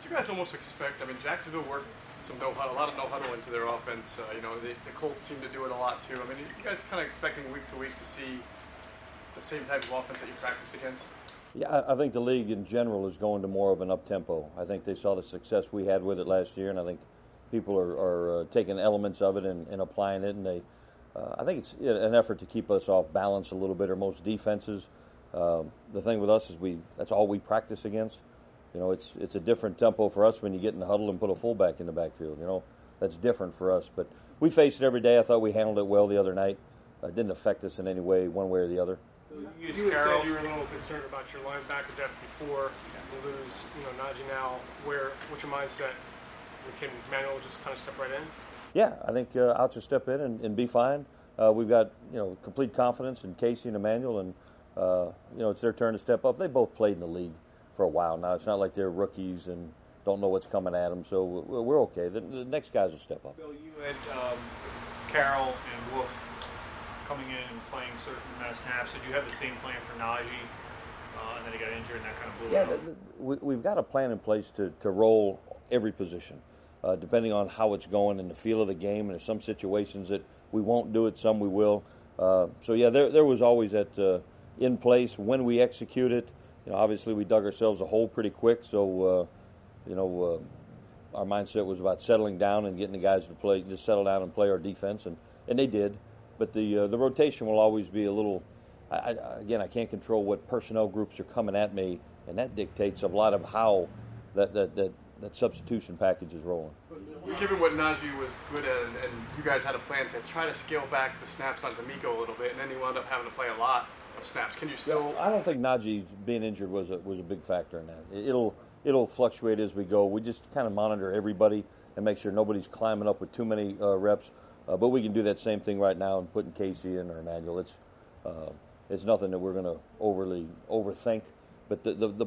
you guys almost expect? I mean, Jacksonville worked a lot of no huddle into their offense. The Colts seem to do it a lot too. I mean, you guys kind of expecting week to week to see the same type of offense that you practice against? Yeah, I think the league in general is going to more of an up-tempo. I think they saw the success we had with it last year, and I think people are taking elements of it and applying it. And I think it's an effort to keep us off balance a little bit, or most defenses. The thing with us is that's all we practice against. It's a different tempo for us when you get in the huddle and put a fullback in the backfield. That's different for us. But we face it every day. I thought we handled it well the other night. It didn't affect us in any way, one way or the other. You said you were a little concerned about your linebacker depth before. You lose, Najee now. What's your mindset? Can Manuel just kind of step right in? Yeah, I think I'll just step in and be fine. We've got complete confidence in Casey and Emmanuel, and it's their turn to step up. They both played in the league for a while now. It's not like they're rookies and don't know what's coming at them, so we're okay. The next guys will step up. Bill, you had Carroll and Wolf coming in and playing a certain amount of snaps. Did you have the same plan for Najee, and then he got injured and that kind of blew out? We've got a plan in place to roll every position, depending on how it's going and the feel of the game. And there's some situations that we won't do it, some we will. There was always that in place when we execute it. Obviously we dug ourselves a hole pretty quick, so our mindset was about settling down and getting the guys to play, just settle down and play our defense, and they did. But the rotation will always be a little. I can't control what personnel groups are coming at me, and that dictates a lot of how that substitution package is rolling. Given what Najee was good at, and you guys had a plan to try to scale back the snaps on D'Amico a little bit, and then you wound up having to play a lot of snaps. Can you still? I don't think Najee being injured was a big factor in that. It'll fluctuate as we go. We just kind of monitor everybody and make sure nobody's climbing up with too many reps. But we can do that same thing right now and putting Casey in or Emmanuel. It's nothing that we're going to overly overthink. But the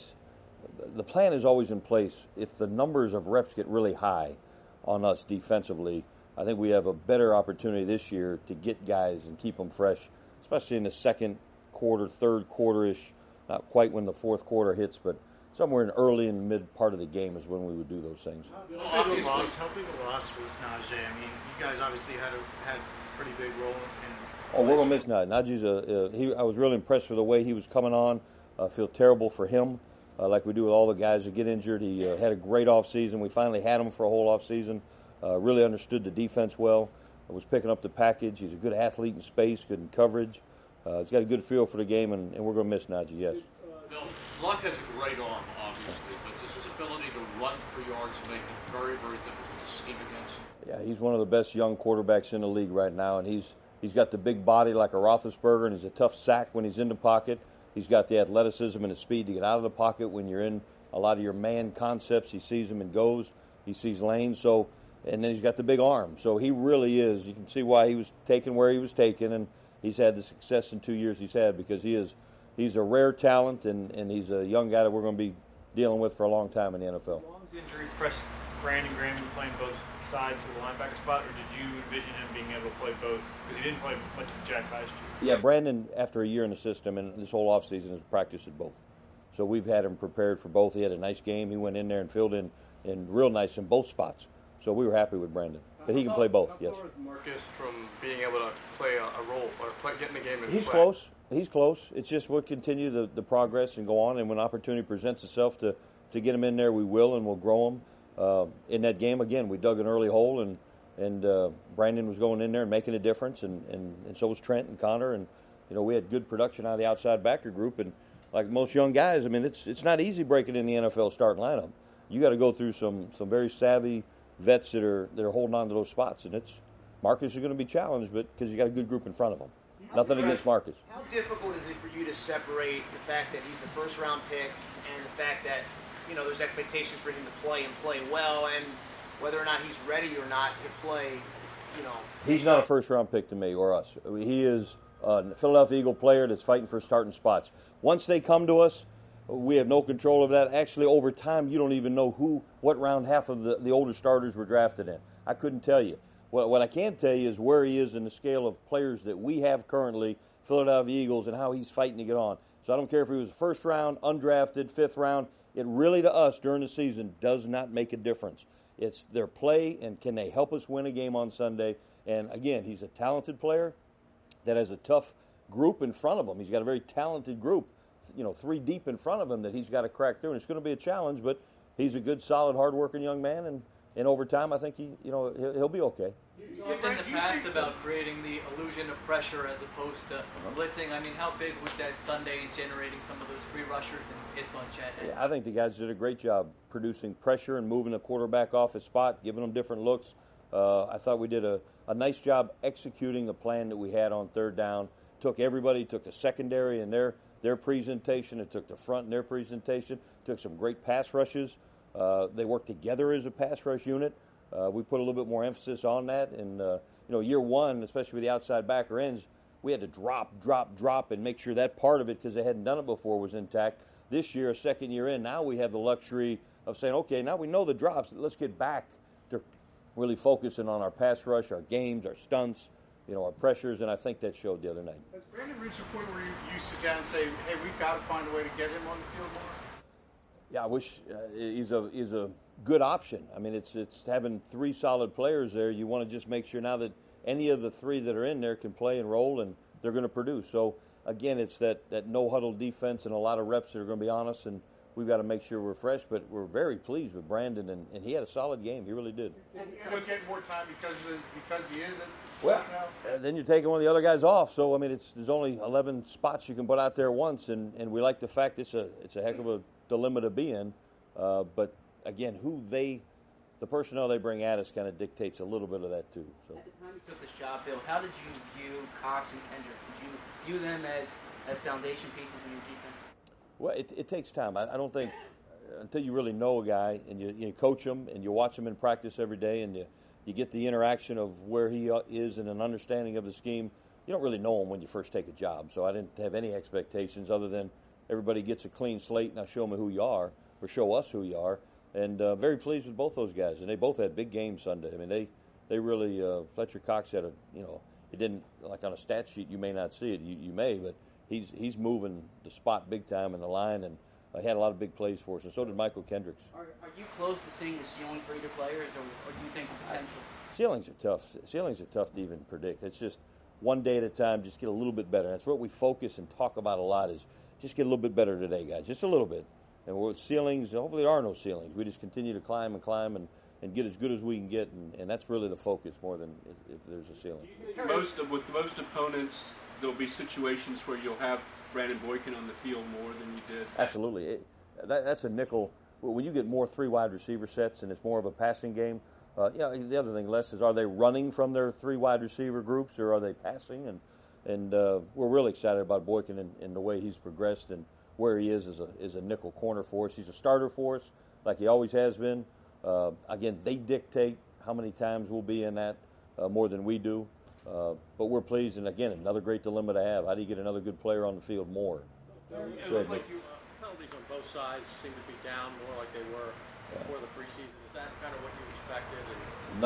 plan is always in place. If the numbers of reps get really high on us defensively, I think we have a better opportunity this year to get guys and keep them fresh, especially in the second quarter, third quarter-ish, not quite when the fourth quarter hits, but somewhere in early and mid part of the game is when we would do those things. How big a loss was Najee? I mean, you guys obviously had a pretty big role in. We're gonna miss Najee. Najee's I was really impressed with the way he was coming on. I feel terrible for him, like we do with all the guys that get injured. He had a great off season. We finally had him for a whole off season. Really understood the defense well. Was picking up the package. He's a good athlete in space, good in coverage. He's got a good feel for the game, and we're going to miss Najee, yes. Bill, Luck has a great arm, obviously, but does his ability to run for yards make it very, very difficult to scheme against? Yeah, he's one of the best young quarterbacks in the league right now, and he's got the big body like a Roethlisberger, and he's a tough sack when he's in the pocket. He's got the athleticism and the speed to get out of the pocket when you're in a lot of your man concepts. He sees them and goes. He sees lanes, and then he's got the big arm. So he really is. You can see why he was taken where he was taken, and he's had the success in 2 years he's had because he's a rare talent, and he's a young guy that we're going to be dealing with for a long time in the NFL. How long the injury pressed Brandon Graham playing both sides of the linebacker spot, or did you envision him being able to play both? Because he didn't play much of the Jack last year. Yeah, Brandon, after a year in the system and this whole offseason, has practiced at both. So we've had him prepared for both. He had a nice game. He went in there and filled in real nice in both spots. So we were happy with Brandon. But he can play both, yes. How far is Marcus from being able to play a role or get in the game and He's play? close. He's close. It's just we'll continue the progress and go on. And when opportunity presents itself to get him in there, we will, and we'll grow him. In that game, again, we dug an early hole, and Brandon was going in there and making a difference, and so was Trent and Connor. And, we had good production out of the outside backer group. And like most young guys, I mean, it's not easy breaking in the NFL starting lineup. You got to go through some very savvy vets that are holding on to those spots, and Marcus is going to be challenged, but because you got a good group in front of him. Nothing against Marcus. How difficult is it for you to separate the fact that he's a first-round pick and the fact that there's expectations for him to play and play well, and whether or not he's ready or not to play? He's not a first-round pick to me or us. He is a Philadelphia Eagle player that's fighting for starting spots. Once they come to us, we have no control of that. Actually, over time, you don't even know what round half of the older starters were drafted in. I couldn't tell you. What I can tell you is where he is in the scale of players that we have currently, Philadelphia Eagles, and how he's fighting to get on. So I don't care if he was first round, undrafted, fifth round. It really, to us, during the season, does not make a difference. It's their play, and can they help us win a game on Sunday? And, again, he's a talented player that has a tough group in front of him. He's got a very talented group, 3 deep in front of him that he's got to crack through. And it's going to be a challenge, but he's a good, solid, hard-working young man. And over time, I think he'll be okay. You talked in the past about creating the illusion of pressure as opposed to blitzing. I mean, how big was that Sunday in generating some of those free rushers and hits on Chad Henne? Yeah, I think the guys did a great job producing pressure and moving the quarterback off his spot, giving him different looks. I thought we did a nice job executing the plan that we had on third down. Took the secondary and their presentation. It took the front and their presentation. Took some great pass rushes. They worked together as a pass rush unit. We put a little bit more emphasis on that. And, year one, especially with the outside backer ends, we had to drop, and make sure that part of it, because they hadn't done it before, was intact. This year, a second year in, now we have the luxury of saying, okay, now we know the drops. Let's get back to really focusing on our pass rush, our games, our stunts, our pressures, and I think that showed the other night. Has Brandon reached a point where you sit down and say, hey, we've got to find a way to get him on the field more? Yeah, I wish he's a good option. I mean, it's having 3 solid players there. You want to just make sure now that any of the 3 that are in there can play and roll, and they're going to produce. So, again, it's that no-huddle defense and a lot of reps that are going to be on us, and we've got to make sure we're fresh. But we're very pleased with Brandon, and he had a solid game. He really did. And he'll get more time because he is at then you're taking one of the other guys off. So, I mean, there's only 11 spots you can put out there once, and we like the fact it's a heck of a dilemma to be in. But, again, the personnel they bring at us kind of dictates a little bit of that too. So. At the time you took this job, Bill, how did you view Cox and Kendricks? Did you view them as foundation pieces in your defense? Well, it takes time. I don't think until you really know a guy and you coach him and you watch him in practice every day and you get the interaction of where he is and an understanding of the scheme, you don't really know him when you first take a job. So I didn't have any expectations other than everybody gets a clean slate. Now show me who you are, or show us who you are. And very pleased with both those guys. And they both had big games Sunday. I mean, they really, Fletcher Cox had it didn't, like on a stat sheet, you may not see it. You may, but he's moving the spot big time in the line, and he had a lot of big plays for us. And so did Michael Kendricks. Are you close to seeing the ceiling for either players, or do you think the potential? Ceilings are tough. Ceilings are tough to even predict. It's just one day at a time, just get a little bit better. That's what we focus and talk about a lot is just get a little bit better today, guys, just a little bit. And with ceilings, hopefully there are no ceilings. We just continue to climb and get as good as we can get, and that's really the focus more than if there's a ceiling. With most opponents, there'll be situations where you'll have Brandon Boykin on the field more than you did. Absolutely. That's a nickel. When you get more 3 wide receiver sets and it's more of a passing game, the other thing, Les, is are they running from their 3 wide receiver groups or are they passing? And we're really excited about Boykin and the way he's progressed and where he is a nickel corner for us. He's a starter for us like he always has been. Again, they dictate how many times we'll be in that more than we do. But we're pleased, and again, another great dilemma to have. How do you get another good player on the field more? It looked like penalties on both sides seem to be down more like they were before the preseason. Is that kind of what you expected?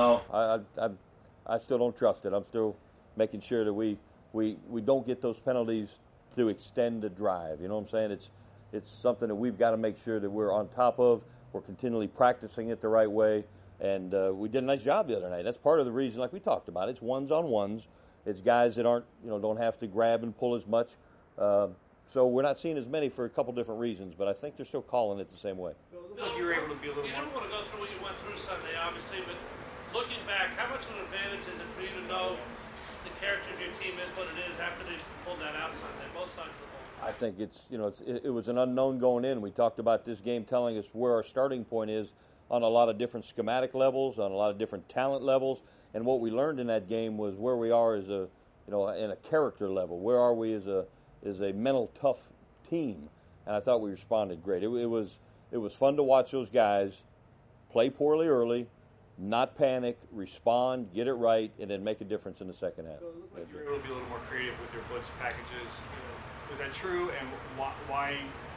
No, I still don't trust it. I'm still making sure that we don't get those penalties to extend the drive. You know what I'm saying? It's something that we've got to make sure that we're on top of. We're continually practicing it the right way. And we did a nice job the other night. That's part of the reason, like we talked about. It's ones on ones. It's guys that aren't, don't have to grab and pull as much. So we're not seeing as many for a couple different reasons, but I think they're still calling it the same way. Bill, you were able to be a little more. You don't want to go through what you went through Sunday, obviously, but looking back, how much of an advantage is it for you to know the character of your team is what it is after they pulled that out Sunday, both sides of the ball? I think it was an unknown going in. We talked about this game telling us where our starting point is on a lot of different schematic levels, on a lot of different talent levels, and what we learned in that game was where we are as in a character level. Where are we as a mental tough team? And I thought we responded great. It was fun to watch those guys play poorly early, not panic, respond, get it right, and then make a difference in the second half. So it looked like you were able to be a little more creative with your blitz packages. Was that true? And why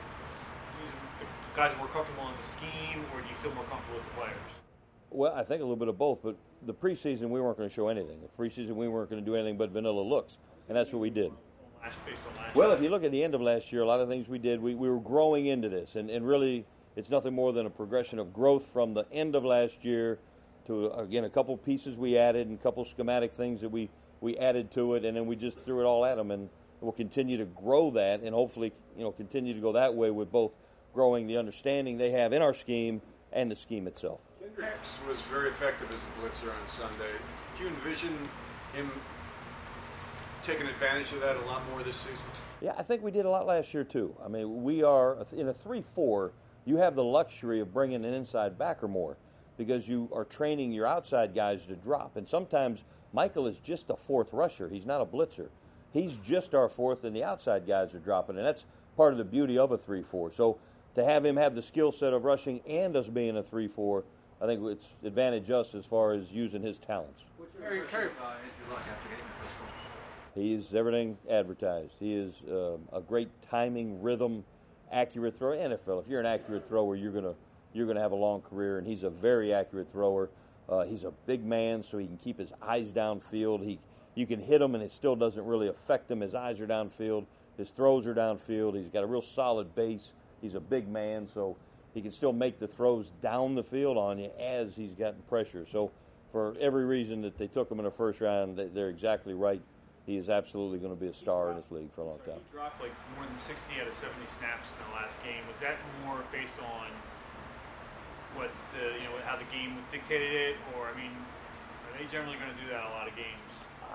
the guys more comfortable in the scheme, or do you feel more comfortable with the players? Well, I think a little bit of both, but the preseason we weren't going to show anything. The preseason we weren't going to do anything but vanilla looks, and that's what we did. based on last Well, year? if you look at the end of last year, a lot of things we did, we were growing into this, and really it's nothing more than a progression of growth from the end of last year to, again, a couple pieces we added and a couple schematic things that we added to it, and then we just threw it all at them, and we'll continue to grow that and hopefully, continue to go that way with both growing the understanding they have in our scheme and the scheme itself. Kendricks was very effective as a blitzer on Sunday. Do you envision him taking advantage of that a lot more this season? Yeah, I think we did a lot last year too. I mean, we are in a 3-4. You have the luxury of bringing an inside backer more because you are training your outside guys to drop. And sometimes Michael is just a fourth rusher. He's not a blitzer. He's just our fourth, and the outside guys are dropping. And that's part of the beauty of a 3-4. So to have him have the skill set of rushing and us being a 3-4, I think it's advantage us as far as using his talents. What's your impression of Andrew Luck after getting the first one? He is everything advertised. He is a great timing, rhythm, accurate thrower. NFL, if you're an accurate thrower, you're gonna have a long career, and he's a very accurate thrower. He's a big man, so he can keep his eyes downfield. You can hit him, and it still doesn't really affect him. His eyes are downfield. His throws are downfield. He's got a real solid base. He's a big man, so he can still make the throws down the field on you as he's gotten pressure. So for every reason that they took him in the first round, they're exactly right. He is absolutely going to be a star in this league for a long time. He dropped like more than 60 out of 70 snaps in the last game. Was that more based on what how the game dictated it, or are they generally going to do that in a lot of games?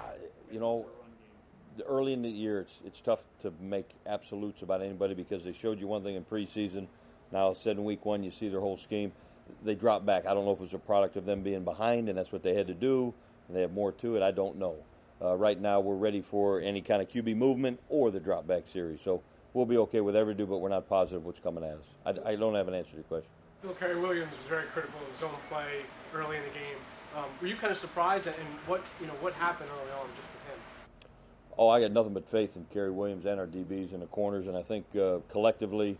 Early in the year, it's tough to make absolutes about anybody because they showed you one thing in preseason. Now, said in week one, you see their whole scheme. They dropped back. I don't know if it was a product of them being behind, and that's what they had to do, and they have more to it. I don't know. Right now, we're ready for any kind of QB movement or the drop back series. So we'll be okay with every do, but we're not positive what's coming at us. I don't have an answer to your question. Kerry Williams was very critical of zone play early in the game. Were you kind of surprised at what happened early on just with him? Oh, I got nothing but faith in Kerry Williams and our DBs and the corners, and I think collectively,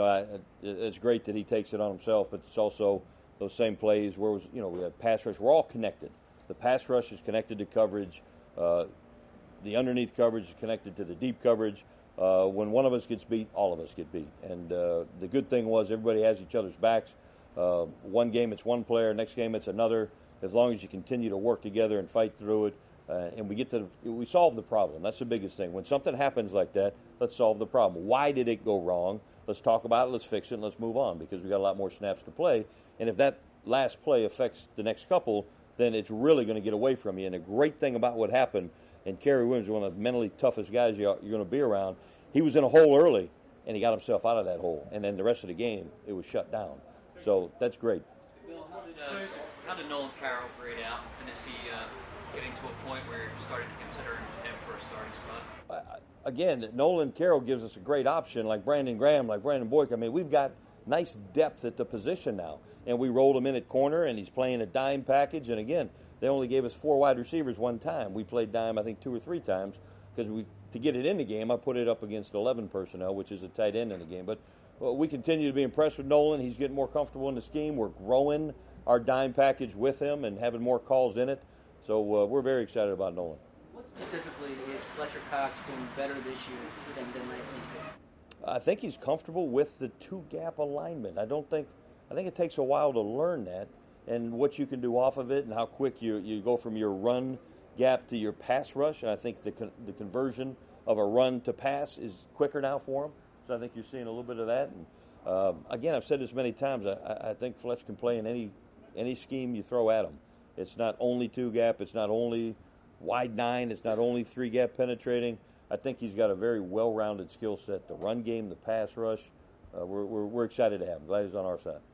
it's great that he takes it on himself, but it's also those same plays where we had pass rush. We're all connected. The pass rush is connected to coverage. The underneath coverage is connected to the deep coverage. When one of us gets beat, all of us get beat. And the good thing was everybody has each other's backs. One game it's one player, next game it's another. As long as you continue to work together and fight through it, and we solve the problem. That's the biggest thing. When something happens like that, let's solve the problem. Why did it go wrong? Let's talk about it, let's fix it, and let's move on because we got a lot more snaps to play. And if that last play affects the next couple, then it's really going to get away from you. And the great thing about what happened, and Kerry Williams is one of the mentally toughest guys you're going to be around, he was in a hole early, and he got himself out of that hole. And then the rest of the game, it was shut down. So that's great. Bill, how did Nolan Carroll grade out? And is he getting to a point where you're starting to consider him for a starting spot? Again, Nolan Carroll gives us a great option, like Brandon Graham, like Brandon Boyk. I mean, we've got nice depth at the position now. And we rolled him in at corner, and he's playing a dime package. And, again, they only gave us 4 wide receivers one time. We played dime, I think, 2 or 3 times because to get it in the game, I put it up against 11 personnel, which is a tight end in the game. But we continue to be impressed with Nolan. He's getting more comfortable in the scheme. We're growing our dime package with him and having more calls in it. So we're very excited about Nolan. What specifically is Fletcher Cox doing better this year than last season? I think he's comfortable with the 2-gap alignment. I think it takes a while to learn that and what you can do off of it and how quick you go from your run gap to your pass rush. And I think the conversion of a run to pass is quicker now for him. So I think you're seeing a little bit of that. And again, I've said this many times. I think Fletch can play in any scheme you throw at him. It's not only 2-gap. It's not only wide 9. It's not only 3-gap penetrating. I think he's got a very well-rounded skill set. The run game, the pass rush. We're excited to have him. Glad he's on our side.